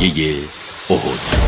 تنگه احد.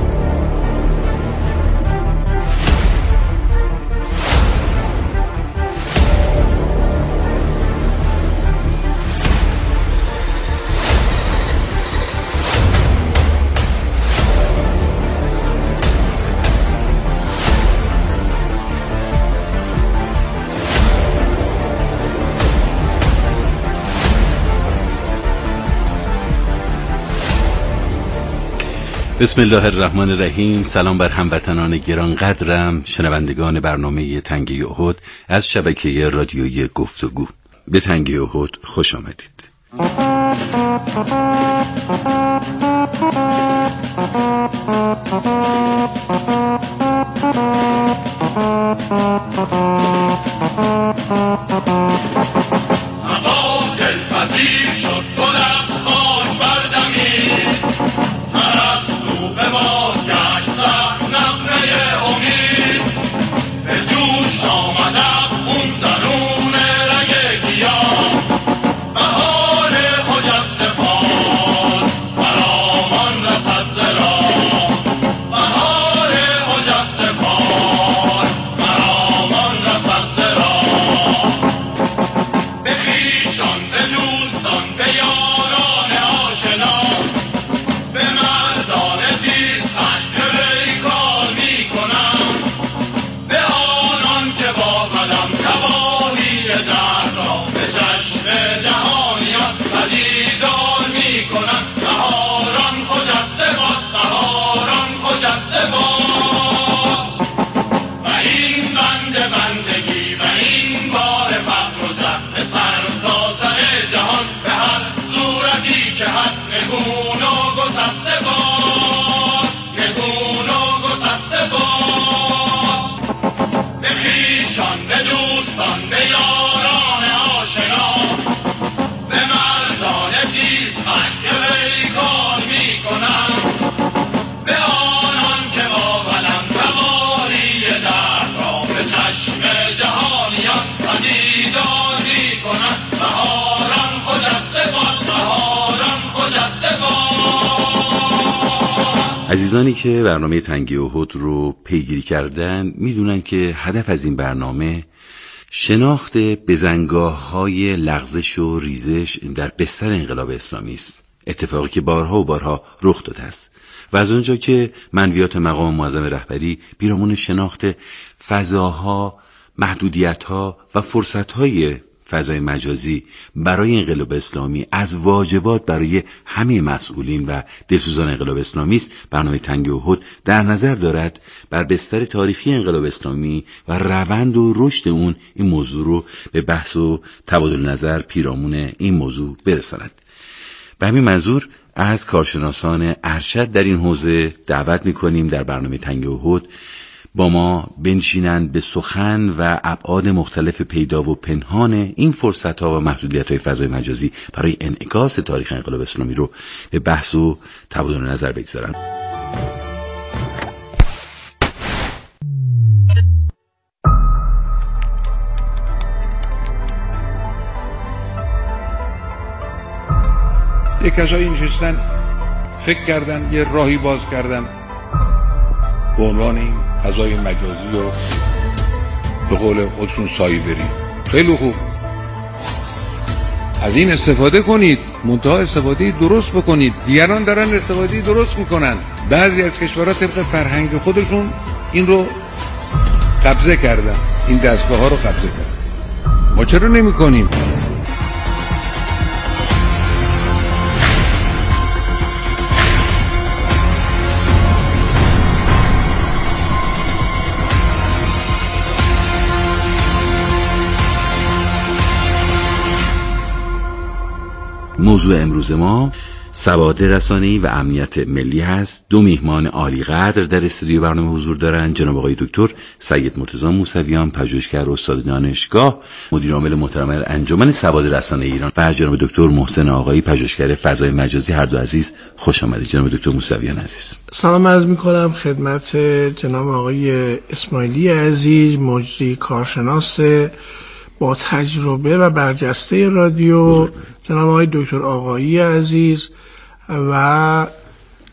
بسم الله الرحمن الرحیم. سلام بر هموطنان گرانقدرم، شنوندگان برنامه تنگه احد از شبکه رادیویی گفتگو. به تنگه احد خوش آمدید. هوا دلپذیر شد، گل از خاک بردمید، پرستو به بازگشت زد نغمه امید، به جوش آمد از خون درون رگ گیاه، بهار خجسته فال فرامان رسد ز راه، بهار خجسته فال فرامان رسد ز راه، به خویشان، به دوستان، به یاران آشنا، به مردان تیز خشم پیکار می کنم، به آنان که با قلم تباهی درد را به چشم جهانیان پدیدار می کنم. بهاران خجسته باد، بهاران خجسته باد، و این بندگی و این بار فقر و جهل سر تا سر جهان به هر صورتی که هست نگون و گسسته باد، نگون و گسسته باد، به خویشان، به دوستان، به یاران آشنا، به مردان تیز خشم پیکار می کنم، به آنان که با قلم تباهی درد را به چشم جهانیان پدیدار می کنم. بهاران خجسته باد، بهاران خجسته باد. عزیزانی که برنامه تنگه احد رو پیگیری کردن میدونن که هدف از این برنامه شناخت بزنگاه‌های لغزش و ریزش در بستر انقلاب اسلامی است، اتفاقی که بارها و بارها رخ داده است و از اونجا که منویات مقام معظم رهبری پیرامون شناخت فضاها، محدودیت‌ها و فرصت‌های فضای مجازی برای انقلاب اسلامی از واجبات برای همه مسئولین و دلسوزان انقلاب اسلامی است، برنامه تنگه احد در نظر دارد بر بستر تاریخی انقلاب اسلامی و روند و رشد اون این موضوع رو به بحث و تبادل نظر پیرامون این موضوع برساند. به همین منظور از کارشناسان ارشد در این حوزه دعوت می‌کنیم در برنامه تنگه احد با ما بنشینند، به سخن و ابعاد مختلف پیدا و پنهان این فرصت‌ها و محدودیت‌های فضای مجازی برای انعکاس تاریخ انقلاب اسلامی رو به بحث و تبادل نظر بگذارند. یک کسایی نشستن فکر کردن یه راهی باز کردن به عنوان این فضای مجازی و به قول خودشون سایبری. خیلی خوب، از این استفاده کنید، منتها استفاده درست بکنید. دیگران دارن استفاده درست میکنن. بعضی از کشورها طبق فرهنگ خودشون این رو قبضه کردن، این دستگاه ها رو قبضه کردن. ما چرا نمی کنیم؟ موضوع امروز ما سواد رسانه‌ای و امنیت ملی هست. دو میهمان عالی قدر در استودیو برنامه حضور دارند. جناب آقای دکتر سید مرتضی موسویان، پژوهشگر استاد دانشگاه، مدیر عامل محترم انجمن سواد رسانه‌ای ایران، و جناب دکتر محسن آقایی، پژوهشگر فضای مجازی. هر دو عزیز خوش آمدید. جناب دکتر موسویان عزیز، سلام عرض می‌کنم خدمت جناب آقای اسماعیلی عزیز، مجری کارشناس با تجربه و برجسته رادیو، جناب آقای دکتر آقایی عزیز و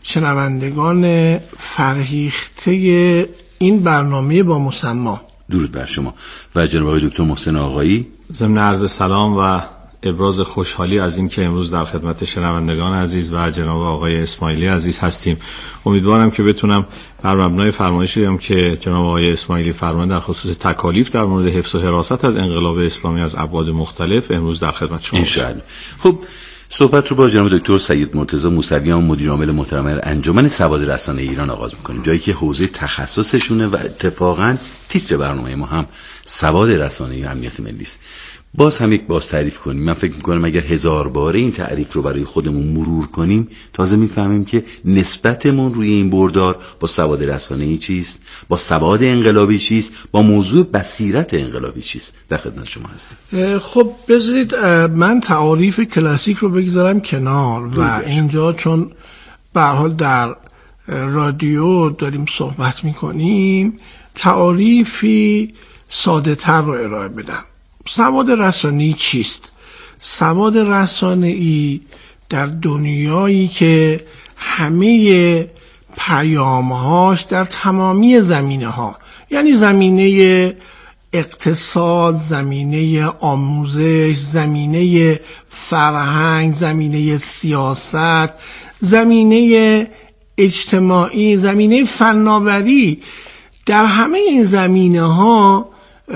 شنوندگان فرهیخته این برنامه با مسما. درود بر شما و جناب آقای دکتر محسن آقایی. ضمن عرض سلام و ابراز خوشحالی از این که امروز در خدمت شنوندگان عزیز و جناب آقای اسماعیلی عزیز هستیم. امیدوارم که بتونم بر مبنای فرمایشی هم که جناب آقای اسماعیلی فرمودن در خصوص تکالیف در مورد حفظ و حراست از انقلاب اسلامی از ابعاد مختلف امروز در خدمت شما باشم. خب صحبت رو با جناب دکتر سید مرتضی موسویان مدیر عامل محترم انجمن سواد رسانه ایران آغاز می‌کنیم، جایی که حوزه تخصصشونه و اتفاقاً تیتر برنامه ما هم سواد رسانه‌ای و امنیت ملی است. باز هم یک باز تعریف کنیم. من فکر می‌کنم اگر 1000 باره این تعریف رو برای خودمون مرور کنیم تازه می‌فهمیم که نسبتمون روی این بردار با سواد رسانه‌ای چیست، با سواد انقلابی چیست، با موضوع بصیرت انقلابی چیست. در خدمت شما هستم. خب بذارید من تعاریف کلاسیک رو بگذارم کنار و اینجا چون به هر حال در رادیو داریم صحبت می‌کنیم تعاریفی ساده‌تر رو ارائه بدم. سواد رسانه‌ای چیست؟ سواد رسانه‌ای در دنیایی که همه پیام‌هاش در تمامی زمینه‌ها، یعنی زمینه اقتصاد، زمینه آموزش، زمینه فرهنگ، زمینه سیاست، زمینه اجتماعی، زمینه فناوری، در همه این زمینه‌ها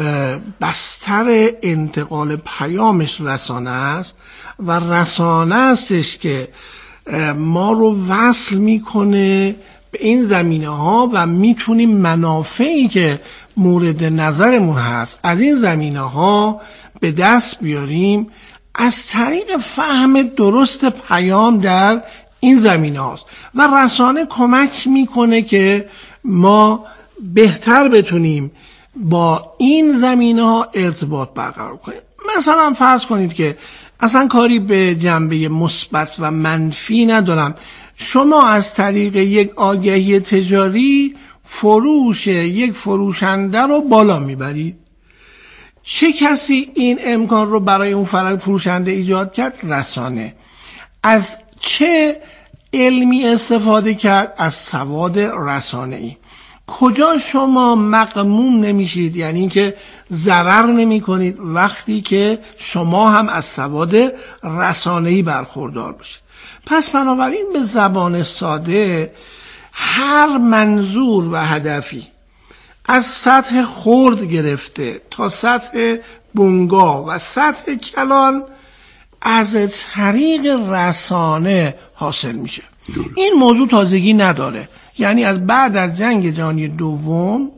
بستر انتقال پیامش رسانه است و رسانه استش که ما رو وصل میکنه به این زمینه ها و میتونیم منافعی که مورد نظرمون هست از این زمینه ها به دست بیاریم از طریق فهم درست پیام در این زمینه هاست و رسانه کمک میکنه که ما بهتر بتونیم با این زمینه ها ارتباط برقرار کنیم. مثلا فرض کنید که اصلا کاری به جنبه مثبت و منفی ندارم، شما از طریق یک آگهی تجاری فروش یک فروشنده رو بالا میبرید. چه کسی این امکان رو برای اون فروشنده ایجاد کرد؟ رسانه. از چه علمی استفاده کرد؟ از سواد رسانه‌ای. کجا شما مغموم نمیشید، یعنی اینکه ضرر نمی کنید وقتی که شما هم از سواد رسانه‌ای برخوردار باشید. پس بنابراین به زبان ساده هر منظور و هدفی از سطح خرد گرفته تا سطح بنگاه و سطح کلان از طریق رسانه حاصل میشه. این موضوع تازگی نداره، یعنی از بعد از جنگ جهانی دوم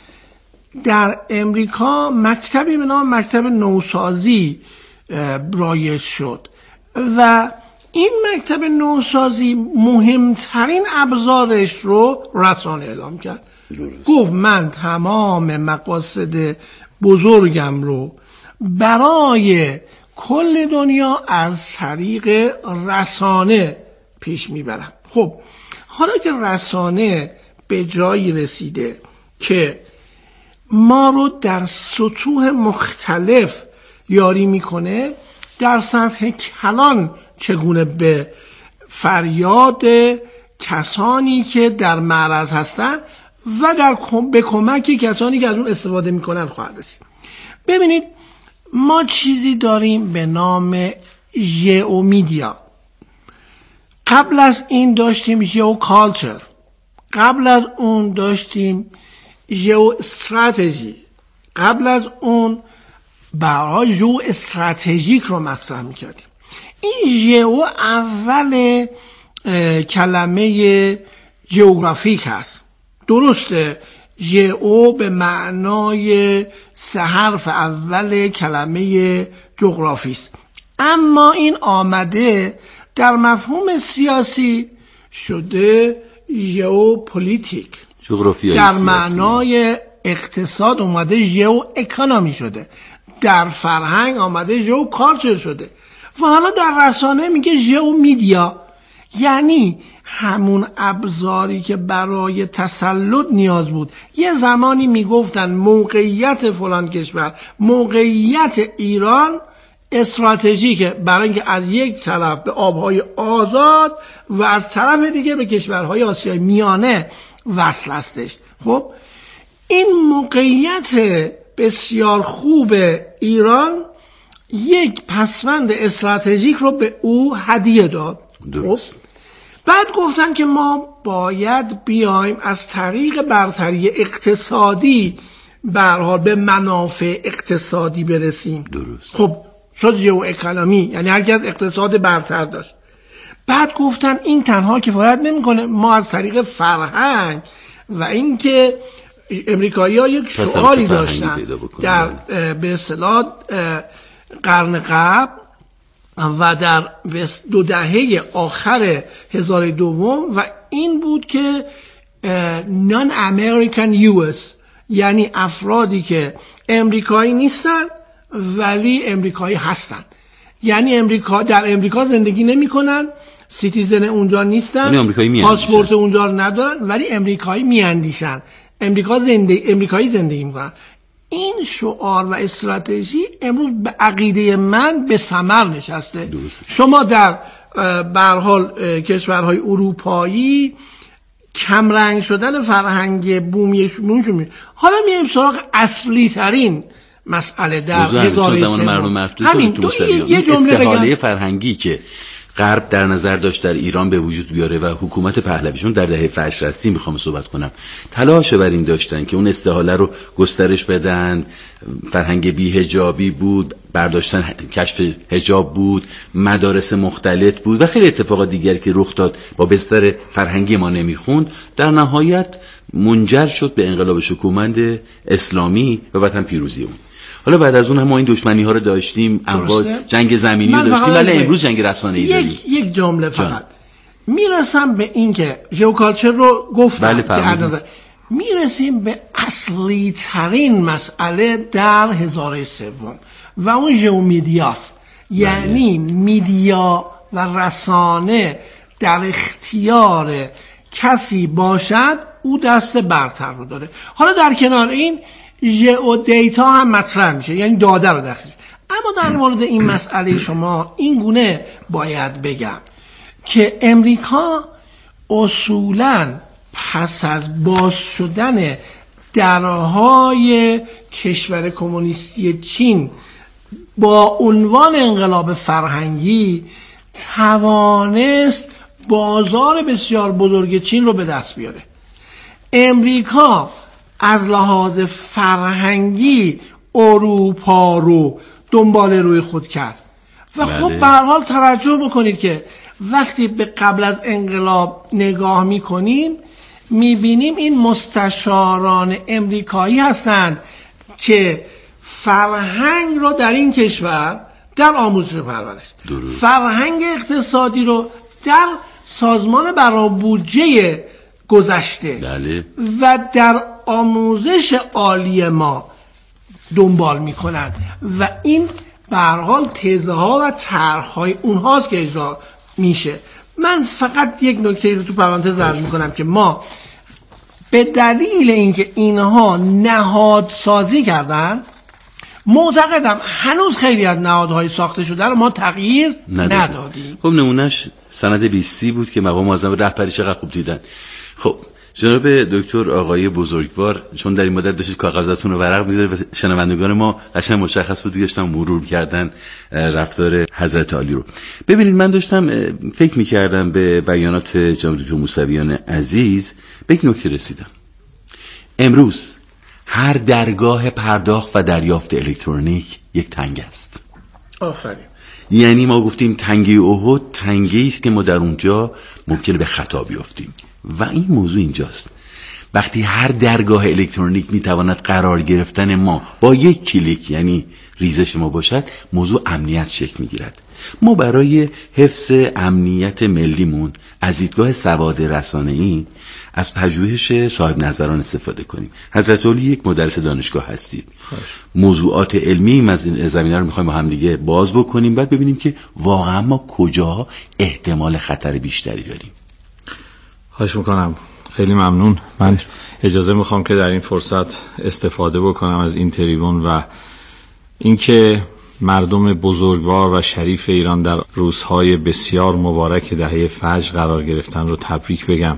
در امریکا مکتبی به نام مکتب نوسازی رایج شد و این مکتب نوسازی مهمترین ابزارش رو رسانه اعلام کرد. گفت من تمام مقاصد بزرگم رو برای کل دنیا از طریق رسانه پیش میبرم. خب حالا که رسانه به جایی رسیده که ما رو در سطوح مختلف یاری میکنه، در سطح کلان چگونه به فریاد کسانی که در معرض هستن و به کمک کسانی که از اون استفاده میکنن خواهد رسید. ببینید ما چیزی داریم به نام ژئومیدیا. قبل از این داشتیم ژئو کالچر، قبل از اون داشتیم ژئو استراتژی، قبل از اون برای ژئو استراتژیک رو مطرح میکردیم. این ژئو اول کلمه ژئوگرافیک هست. درسته ژئو به معنای 3 حرف اول کلمه جغرافی است، اما این آمده در مفهوم سیاسی شده ژئوپلیتیک، در معنای اقتصاد اومده ژئو اکونومی شده، در فرهنگ آمده ژئو کالچر شده و حالا در رسانه میگه ژئو میدیا، یعنی همون ابزاری که برای تسلط نیاز بود. یه زمانی میگفتن موقعیت فلان کشور، موقعیت ایران استراتژیکه برای اینکه از یک طرف به آبهای آزاد و از طرف دیگه به کشورهای آسیای میانه وصل هستش. خب این موقعیت بسیار خوب ایران یک پسوند استراتژیک رو به او هدیه داد. درست. بعد گفتن که ما باید بیایم از طریق برتری اقتصادی به هر حال به منافع اقتصادی برسیم. درست. خب شد ژئو اکونومی، یعنی هر کس اقتصاد برتر داشت. بعد گفتن این تنها کفایت نمیکنه، ما از طریق فرهنگ و اینکه امریکایی‌ها یک شعاری داشتن در به اصطلاح قرن قبل و در 2 دهه آخر هزاره دوم و این بود که نان امریکن US، یعنی افرادی که امریکایی نیستن ولی امریکایی هستن، یعنی در امریکا زندگی نمی کنن، سیتیزن اونجا نیستن، پاسپورت اونجا رو ندارن ولی امریکایی میاندیشن، امریکایی زندگی میکنن. این شعار و استراتژی امروز به عقیده من به ثمر نشسته. شما در به هر حال کشورهای اروپایی کمرنگ شدن فرهنگ بومیشون. حالا میایم سراغ اصلی ترین مسئله در هزاره همین یه جمله استحاله فرهنگی که غرب در نظر داشت در ایران به وجود بیاره و حکومت پهلویشون در دهه فشرستی میخوام صحبت کنم تلاش بر این داشتن که اون استحاله رو گسترش بدن. فرهنگ بی‌حجابی بود، برداشتن کشف حجاب بود، مدارس مختلط بود و خیلی اتفاقات دیگری که رخ داد با بستر فرهنگی ما نمیخوند، در نهایت منجر شد به انقلاب شکوهمند اسلامی و وطن پیروزی اون. حالا بعد از اون هم ما این دشمنی ها رو داشتیم، انواع جنگ زمینی رو داشتیم، ولی امروز جنگ رسانه‌ای داریم. یک جمله فقط میرسم به این که ژئوکالچر رو گفتم که میرسیم به اصلی ترین مسئله در هزاره سوم و اون ژئومدیاست. یعنی میدیا و رسانه در اختیار کسی باشد او دست برتر رو داره. حالا در کنار این ژئو دیتا هم مطرح میشه، یعنی داده رو داخل. اما در مورد این مسئله شما این گونه باید بگم که امریکا اصولاً پس از باز شدن درهای کشور کمونیستی چین با عنوان انقلاب فرهنگی توانست بازار بسیار بزرگ چین رو به دست بیاره. امریکا از لحاظ فرهنگی اروپا رو دنبال روی خود کرد و خب به هر حال توجه بکنید که وقتی به قبل از انقلاب نگاه میکنیم میبینیم این مستشاران امریکایی هستند که فرهنگ رو در این کشور در آموزش و پرورش، فرهنگ اقتصادی رو در سازمان برای بودجه گذشته و در آموزش عالی ما دنبال میکنن و این به هر حال تزه ها و طرح های اونهاست که اجرا میشه. من فقط یک نکته رو تو پرانتز عرض میکنم که ما به دلیل اینکه اینها نهادسازی کردن معتقدم هنوز خیلی از نهادهای ساخته شده رو ما تغییر ندادیم. خب نمونهش سند 20 بود که مقام معظم رهبری چقدر خوب دیدن. خب جناب دکتر آقای بزرگوار، چون در این مدت داشتید کاغذاتون رو ورق می‌ذارید و شنوندگان ما قشنگ مشخص بود داشتن مرور کردن رفتار حضرت عالی رو. ببینید من داشتم فکر می‌کردم به بیانات جناب دکتر موسویان عزیز، به یک نکته رسیدم. امروز هر درگاه پرداخت و دریافت الکترونیک یک تنگه است. آفرین. یعنی ما گفتیم تنگه احد تنگه‌ای است که ما در اونجا ممکنه به خطا بیافتیم و این موضوع اینجاست. وقتی هر درگاه الکترونیک میتواند قرار گرفتن ما با یک کلیک یعنی ریزش ما باشد، موضوع امنیت شکل میگیرد. ما برای حفظ امنیت ملیمون از دیدگاه سواد رسانه‌ای از پژوهش صاحب نظران استفاده کنیم. حضرت علی یک مدرس دانشگاه هستید. موضوعات علمی از این زمینه رو میخوایم با هم دیگه باز بکنیم، بعد ببینیم که واقعا ما کجا احتمال خطر بیشتری داریم. خواهش میکنم، خیلی ممنون. من اجازه میخوام که در این فرصت استفاده بکنم از این تریبون و اینکه مردم بزرگوار و شریف ایران در روزهای بسیار مبارک دهه فجر قرار گرفتن رو تبریک بگم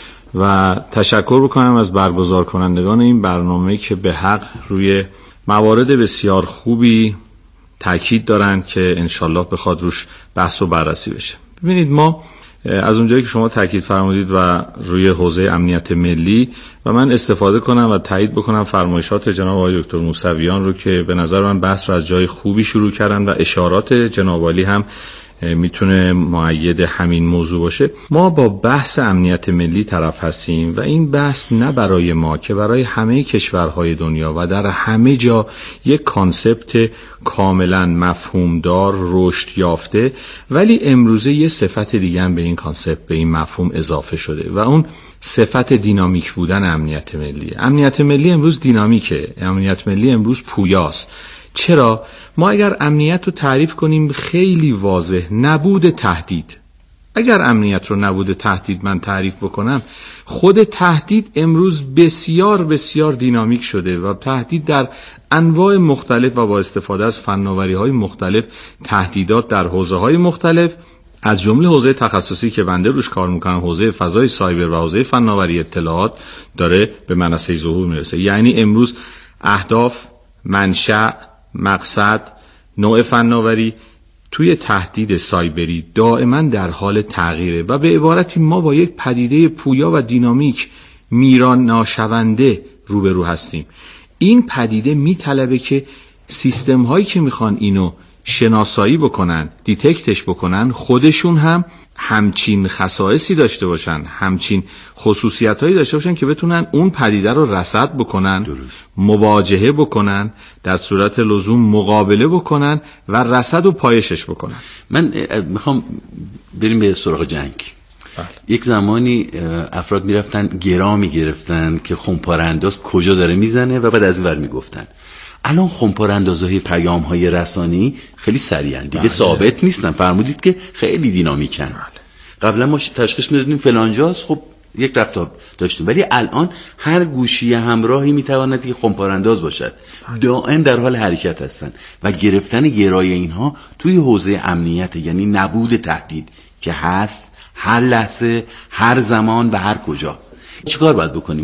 و تشکر بکنم از برگزار کنندگان این برنامه که به حق روی موارد بسیار خوبی تاکید دارند که انشالله بخواد روش بحث و بررسی بشه. ببینید، ما از اونجایی که شما تاکید فرمودید و روی حوزه امنیت ملی و من استفاده کنم و تایید بکنم فرمایشات جناب آقای دکتر موسویان رو که به نظر من بحث رو از جای خوبی شروع کردن و اشارات جناب عالی هم میتونه مؤید همین موضوع باشه. ما با بحث امنیت ملی طرف هستیم و این بحث نه برای ما که برای همه کشورهای دنیا و در همه جا یک کانسپت کاملا مفهومدار رشد یافته، ولی امروزه یه صفت دیگه هم به این کانسپت، به این مفهوم اضافه شده و اون صفت دینامیک بودن امنیت ملی. امنیت ملی امروز دینامیکه، امنیت ملی امروز پویاست. چرا؟ ما اگر امنیت رو تعریف کنیم خیلی واضح، نبود تهدید. اگر امنیت رو نبود تهدید من تعریف بکنم، خود تهدید امروز بسیار بسیار دینامیک شده و تهدید در انواع مختلف و با استفاده از فناوری‌های مختلف، تهدیدات در حوزه‌های مختلف از جمله حوزه تخصصی که بنده روش کار میکنم، حوزه فضای سایبر و حوزه فناوری اطلاعات، داره به منصه ظهور میرسه. یعنی امروز اهداف، منشأ، مقصد، نوع فناوری توی تهدید سایبری دائما در حال تغییره و به عبارتی ما با یک پدیده پویا و دینامیک میران ناشونده روبرو هستیم. این پدیده میطلبه که سیستم هایی که میخوان اینو شناسایی بکنن، دیتکتش بکنن، خودشون هم همچین خصائصی داشته باشن، همچین خصوصیتایی داشته باشن که بتونن اون پدیده رو رصد بکنن، مواجهه بکنن، در صورت لزوم مقابله بکنن و رصد و پایشش بکنن. من میخوام بریم به سراغ جنگ. یک زمانی افراد میرفتن گرا میگرفتن که خمپاره انداز کجا داره میزنه و بعد از این ور میگفتن. الان خمپاره اندازهای پیام های رسانی خیلی سریعن دیگه، ثابت نیستن. فرمودید که خیلی دینامیکن. قبلا ما تشخیص میدادیم فلانجاست، خب یک رفتار داشتیم، ولی الان هر گوشی همراهی میتواند یک خمپاره انداز باشد، دائم در حال حرکت هستن و گرفتن گرای اینها توی حوزه امنیت، یعنی نبود تهدید که هست هر لحظه، هر زمان و هر کجا. چیکار باید بکنیم؟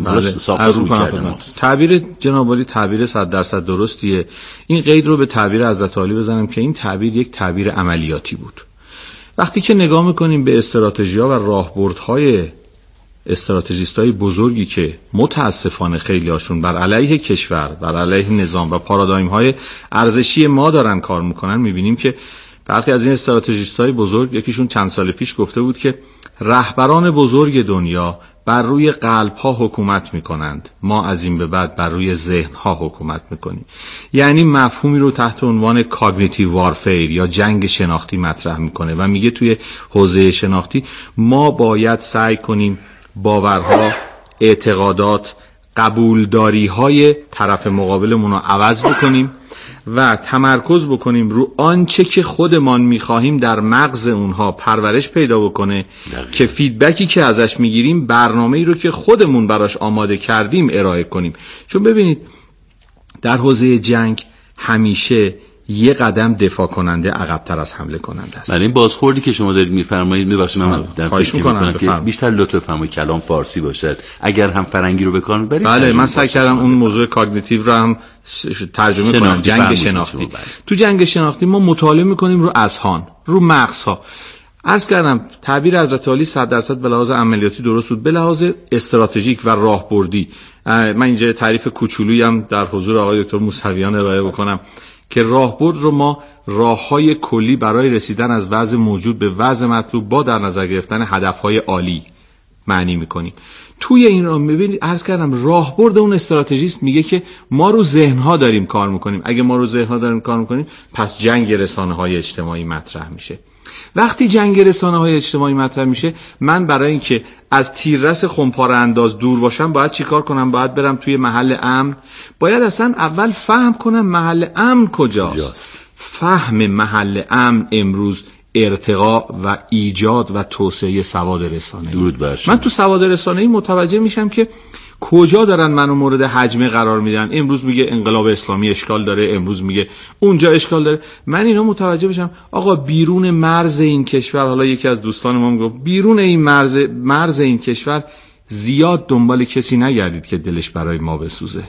تعبیر جناب عالی تعبیر 100% درستیه. این قید رو به تعبیر حضرت عالی بزنم که این تعبیر یک تعبیر عملیاتی بود. وقتی که نگاه میکنیم به استراتژی‌ها و راهبردهای استراتژیستای بزرگی که متاسفانه خیلی هاشون بر علیه کشور، بر علیه نظام و پارادایم‌های ارزشی ما دارن کار میکنن، میبینیم که برخی از این استراتژیستای بزرگ، یکیشون چند سال پیش گفته بود که رهبران بزرگ دنیا بر روی قلب‌ها حکومت می‌کنند، ما از این به بعد بر روی ذهن‌ها حکومت می‌کنیم. یعنی مفهومی رو تحت عنوان کاگنیتیو وارفیر یا جنگ شناختی مطرح می‌کنه و میگه توی حوزه شناختی ما باید سعی کنیم باورها، اعتقادات، قبولداری‌های طرف مقابلمون رو عوض بکنیم و تمرکز بکنیم رو آنچه که خودمان می‌خواهیم در مغز اونها پرورش پیدا بکنه که فیدبکی که ازش میگیریم برنامه‌ای رو که خودمون براش آماده کردیم ارائه کنیم. چون ببینید در حوزه جنگ همیشه یه قدم دفاع کننده عقب‌تر از حمله کننده است. برای این بازخوردی که شما دارید می‌فرمایید، می‌بخشید من در خواهش می‌کنم که بیشتر لطف فرمایید کلام فارسی باشد، اگر هم فرنگی رو به کار می‌برید. بله، من سعی کردم اون موضوع کاگنیتیو رو هم ترجمه کنم. جنگ شناختی. تو جنگ شناختی ما مطالعه می‌کنیم رو اذهان، رو مغزها. عرض کردم تعبیر حضرت عالی 100% به لحاظ عملیاتی درست بود، به لحاظ استراتژیک و راهبردی. من اینجا تعریف کوچولویی هم در حضور آقای دکتر موسویان ارائه بکنم که راهبرد رو ما راه‌های کلی برای رسیدن از وضع موجود به وضع مطلوب با در نظر گرفتن هدف‌های عالی معنی می‌کنیم. توی این راه می‌بینید عرض کردم راهبرد اون استراتژیست میگه که ما رو ذهن‌ها داریم کار می‌کنیم. اگه ما رو ذهن‌ها داریم کار می‌کنیم، پس جنگ رسانه‌های اجتماعی مطرح میشه. وقتی جنگ رسانه‌های اجتماعی مطرح میشه، من برای اینکه از تیررس خمپاره انداز دور باشم باید چیکار کنم؟ باید برم توی محل امن. باید اصلا اول فهم کنم محل امن کجاست. فهم محل امن امروز ارتقا و ایجاد و توسعه سواد رسانه‌ای. درود بر شما. من تو سواد رسانه‌ای متوجه میشم که کجا دارن منو مورد حجمه قرار میدن؟ امروز میگه انقلاب اسلامی اشکال داره، امروز میگه اونجا اشکال داره. من اینا متوجه بشم آقا بیرون مرز این کشور، حالا یکی از دوستان ما میگه بیرون این مرز این کشور زیاد دنبال کسی نگردید که دلش برای ما بسوزه.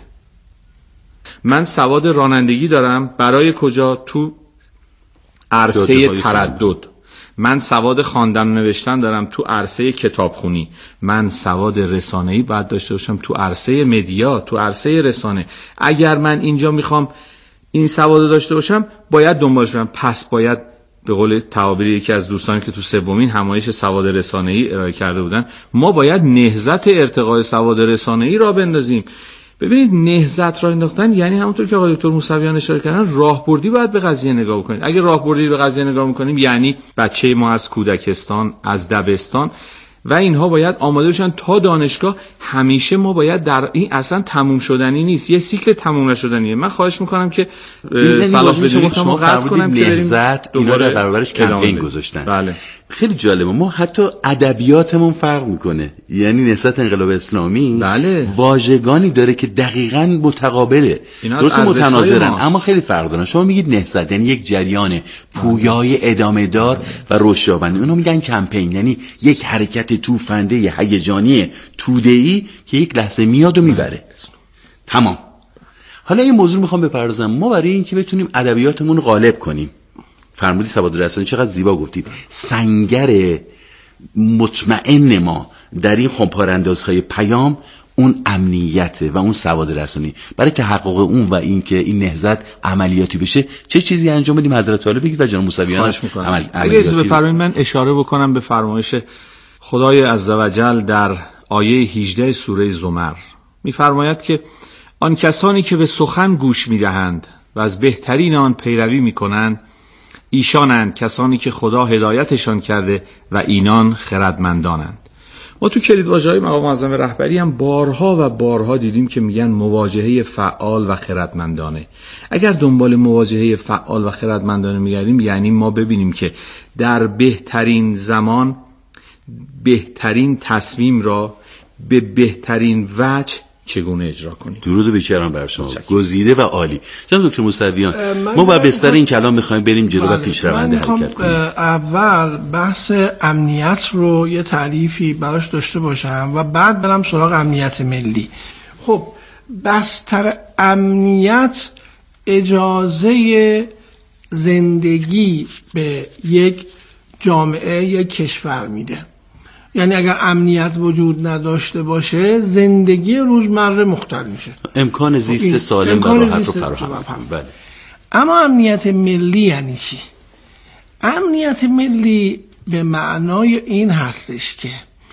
من سواد رانندگی دارم، برای کجا؟ تو عرصه تردد. من سواد خواندن و نوشتن دارم تو عرصه کتابخونی. من سواد رسانه‌ای باید داشته باشم تو عرصه مدیا، تو عرصه رسانه. اگر من اینجا میخوام این سواد داشته باشم باید دنبالش برم. پس باید به قول تعابیر یکی از دوستان که تو سومین همایش سواد رسانه‌ای ارائه کرده بودن، ما باید نهضت ارتقای سواد رسانه‌ای را بندازیم. ببینید نهضت را انداختن یعنی همونطور که آقای دکتر موسویان اشاره کردن راهبردی باید به قضیه نگاه بکنید. اگه راهبردی به قضیه نگاه میکنیم یعنی بچه ما از کودکستان، از دبستان و اینها باید آماده بشن تا دانشگاه. همیشه ما باید در این اصلا تموم شدنی نیست، یه سیکل تموم نشدنیه. من خواهش میکنم که صلاح بدونید شما قطع کنم که نهضت اینا رو برابرش کمپین گذاشتن. بله. خیلی جالبه، ما حتی ادبیاتمون فرق میکنه. یعنی نهضت انقلاب اسلامی بله. واژگانی داره که دقیقاً متقابله، درست متناظرن اما خیلی فرق دارن. شما میگید نهضت یعنی یک جریان پویای ادامه دار و رشدیابنده، اونو میگن کمپین یعنی یک حرکت توفنده هیجانی توده‌ای که یک لحظه میاد و میبره. تمام. حالا این موضوع میخوام بپردازم. ما برای اینکه بتونیم ادبیاتمون رو غالب کنیم، فرمودی سواد رسانه‌ای، چقدر زیبا گفتید، سنگر مطمئن ما در این خمپاره‌اندازهای پیام اون امنیته و اون سواد رسانه‌ای. برای تحقق اون و اینکه این نهضت عملیاتی بشه چه چیزی انجام بدیم؟ حضرت عالی بگید و جناب موسویان اگه اجازه بفرمایید من اشاره بکنم به فرمایش خدای عزوجل در آیه 18 سوره زمر. می‌فرماید که آن کسانی که به سخن گوش می‌دهند و از بهترین آن پیروی می‌کنند ایشانند کسانی که خدا هدایتشان کرده و اینان خردمندانند. ما تو کلیدواژه‌های مقام معظم رهبری هم بارها و بارها دیدیم که میگن مواجهه فعال و خردمندانه. اگر دنبال مواجهه فعال و خردمندانه میگردیم یعنی ما ببینیم که در بهترین زمان بهترین تصمیم را به بهترین وجه چگونه اجرا کنیم. درود بیکران بر شما، گزیده و عالی. جناب دکتر موسویان، ما با بستر این کلام میخوایم بریم جلو و پیشرونده حرکت کنیم. اول بحث امنیت رو یه تعریفی براش داشته باشم و بعد برم سراغ امنیت ملی. خب بستر امنیت اجازه زندگی به یک جامعه، یک کشور میده. یعنی اگر امنیت وجود نداشته باشه زندگی روزمره مختل میشه، امکان زیست سالم و راحت رو فراهم. بله. اما امنیت ملی یعنی چی؟ امنیت ملی به معنای این هستش که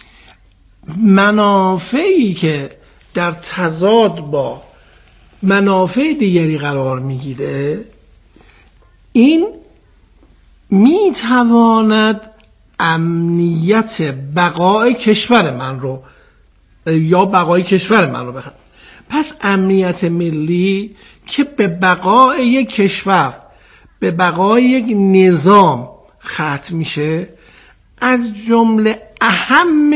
منافعی که در تضاد با منافع دیگری قرار میگیره این میتواند امنیت بقای کشور من رو یا بقای کشور من رو بخواد. پس امنیت ملی که به بقای یک کشور، به بقای یک نظام ختم میشه، از جمله اهم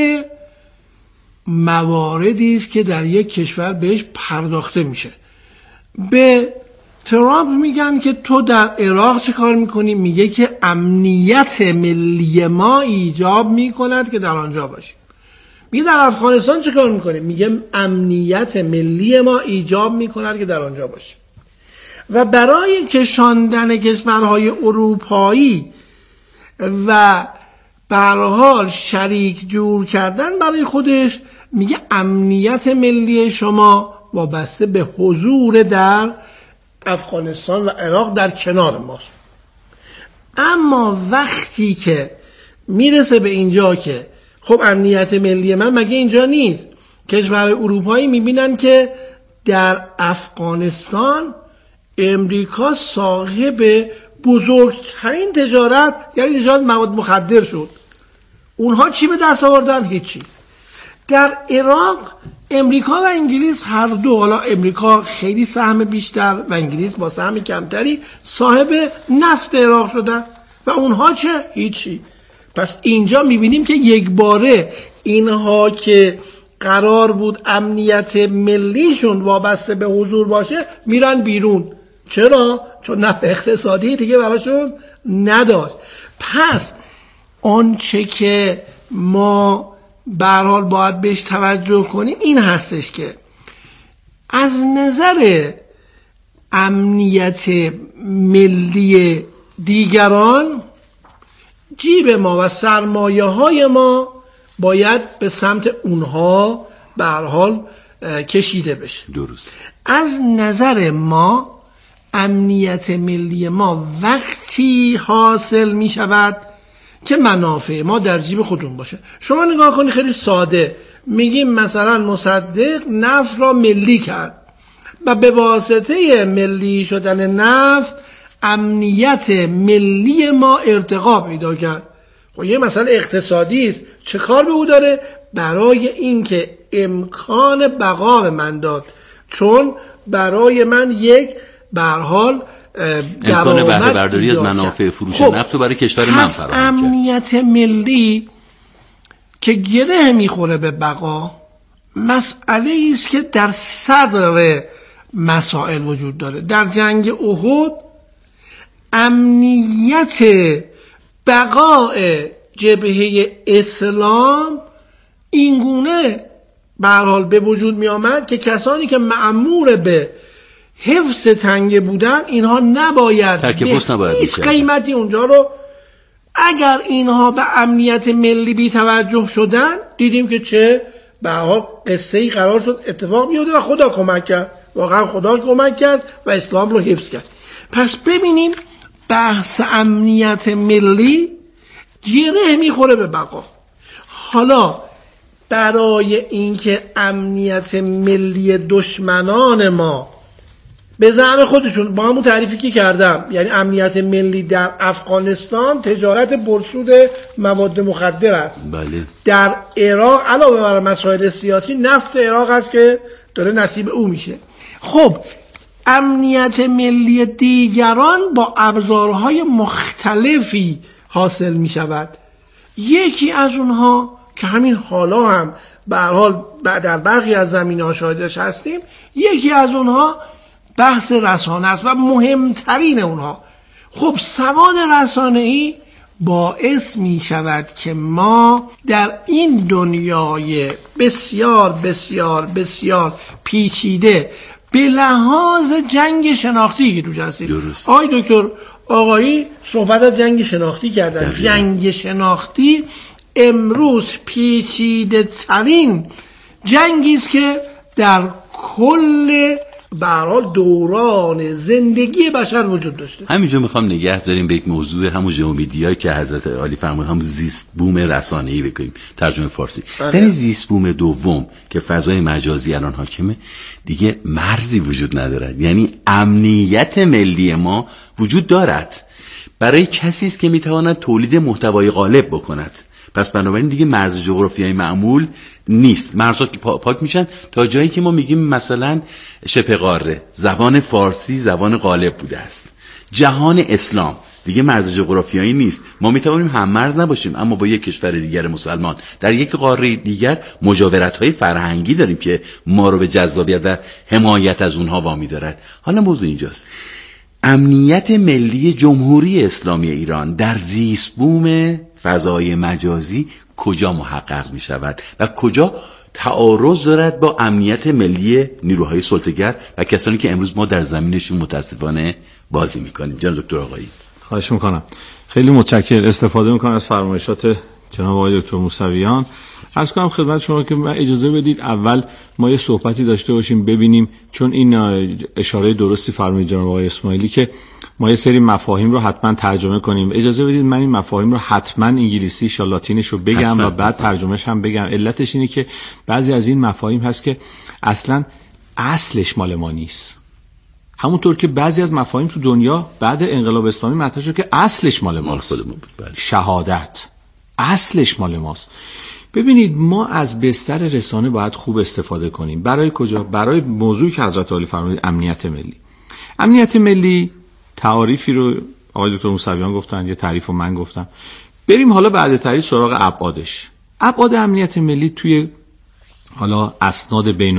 مواردی است که در یک کشور بهش پرداخته میشه. به ترامپ میگن که تو در عراق چه کار میکنی؟ میگه که امنیت ملی ما ایجاب میکند که در آنجا باشیم. میگه در افغانستان چه کار میکنی؟ میگه امنیت ملی ما ایجاب میکند که در آنجا باشیم. و برای کشاندن کشورهای اروپایی و به هر حال شریک جور کردن برای خودش میگه امنیت ملی شما وابسته به حضور در افغانستان و عراق در کنار ماست. اما وقتی که میرسه به اینجا که خب امنیت ملی من مگه اینجا نیست، کشور اروپایی میبینن که در افغانستان امریکا صاحب بزرگترین تجارت، یعنی تجارت مواد مخدر شد. اونها چی به دست آوردن؟ هیچی. در عراق امریکا و انگلیس هر دو، حالا امریکا خیلی سهم بیشتر و انگلیس با سهم کمتری، صاحب نفت عراق شدن و اونها چه؟ هیچی. پس اینجا میبینیم که یک باره اینها که قرار بود امنیت ملیشون وابسته به حضور باشه میرن بیرون. چرا؟ چون نفع اقتصادی دیگه براشون نداشت. پس آنچه که ما به هر حال باید بهش توجه کنیم این هستش که از نظر امنیت ملی دیگران جیب ما و سرمایه های ما باید به سمت اونها به هر حال کشیده بشه. درست. از نظر ما امنیت ملی ما وقتی حاصل می شود که منافع ما در جیب خودمون باشه. شما نگاه کنید خیلی ساده، میگیم مثلا مصدق نفت را ملی کرد و به واسطه ملی شدن نفت امنیت ملی ما ارتقا پیدا کرد. خب یه مسئله اقتصادی است، چه کار به او داره؟ برای اینکه امکان بقا به من داد، چون برای من یک به هر حال امکان بهره برداری از منافع فروش نفت رو برای کشور من فراهم کرد. امنیت ملی که گره میخوره به بقا مسئله است که در صدر مسائل وجود داره. در جنگ احد امنیت بقای جبهه اسلام اینگونه به هر حال به وجود می آمد که کسانی که مأمور به حفظ تنگه بودن اینها نباید به هیچ قیمتی اونجا رو، اگر اینها به امنیت ملی بی توجه شدن دیدیم که چه به هر حال قصه‌ای قرار شد اتفاق بیفته و خدا کمک کرد، واقعا خدا کمک کرد و اسلام رو حفظ کرد. پس ببینیم بحث امنیت ملی گره میخوره به بقا. حالا برای اینکه امنیت ملی دشمنان ما به زعم خودشون با همون تعریفی که کردم، یعنی امنیت ملی در افغانستان تجارت پرسود مواد مخدر است. بله. در عراق علاوه بر مسائل سیاسی نفت عراق است که داره نصیب او میشه. خب امنیت ملی دیگران با ابزارهای مختلفی حاصل می شود. یکی از اونها که همین حالا هم به هر حال در برخی از زمینه‌ها شاهدش هستیم، یکی از اونها بحث رسانه است و مهمترین اونها. خب سواد رسانه‌ای باعث می شود که ما در این دنیای بسیار بسیار بسیار پیچیده به لحاظ جنگ شناختی که توش هستیم، آقای دکتر آقایی صحبت از جنگ شناختی کردن. جنگ شناختی امروز پیچیده ترین جنگی است که در کل به هر حال دوران زندگی بشر وجود داشته. همینجا میخوام نگه داریم به یک موضوع همون ژئومدیا که حضرت عالی فرمودن، هم زیست بوم رسانه‌ای بکنیم ترجمه فارسی. در این زیست بوم دوم که فضای مجازی الان حاکمه دیگه مرزی وجود ندارد، یعنی امنیت ملی ما وجود دارد برای کسی است که میتواند تولید محتوای غالب بکند. پس بنابراین دیگه مرز جغرافیایی معمول نیست، مرزها که پاک میشن تا جایی که ما میگیم مثلا شبه قاره زبان فارسی زبان غالب بوده است. جهان اسلام دیگه مرز جغرافیایی نیست، ما میتوانیم هم مرز نباشیم اما با یک کشور دیگر مسلمان در یک قاره دیگر مجاورت‌های فرهنگی داریم که ما رو به جذابیت و حمایت از اونها وامی دارد. حالا موضوع اینجاست، امنیت ملی جمهوری اسلامی ایران در زیست بوم فضای مجازی کجا محقق می شود و کجا تعارض دارد با امنیت ملی نیروهای سلطه‌گر و کسانی که امروز ما در زمینشون متاسفانه بازی می کنیم. جناب دکتر آقایی خواهش میکنم. خیلی متشکرم. استفاده میکنم از فرمایشات جناب آقای دکتر موسویان. عرض کنم خدمت شما که اجازه بدید اول ما یه صحبتی داشته باشیم ببینیم، چون این اشاره درستی فرمودید جناب آقای اسماعیلی که ما یه سری مفاهیم رو حتما ترجمه کنیم. اجازه بدید من این مفاهیم رو حتما انگلیسیش یا لاتینش رو بگم و بعد ترجمهش هم بگم. علتش اینه که بعضی از این مفاهیم هست که اصلا اصلش مال ما نیست، همونطور که بعضی از مفاهیم تو دنیا بعد انقلاب اسلامی مطرح شد که اصلش مال ماست. شهادت اصلش مال ماست. ببینید ما از بستر رسانه باید خوب استفاده کنیم. برای کجا؟ برای موضوعی که حضرت عالی فرمودید، امنیت ملی. امنیت ملی تعریفی رو آقای دکتر موسویان گفتن، یه تعریف رو من گفتم. بریم حالا بعد تعریف سراغ ابعادش. ابعاد امنیت ملی توی حالا اسناد بین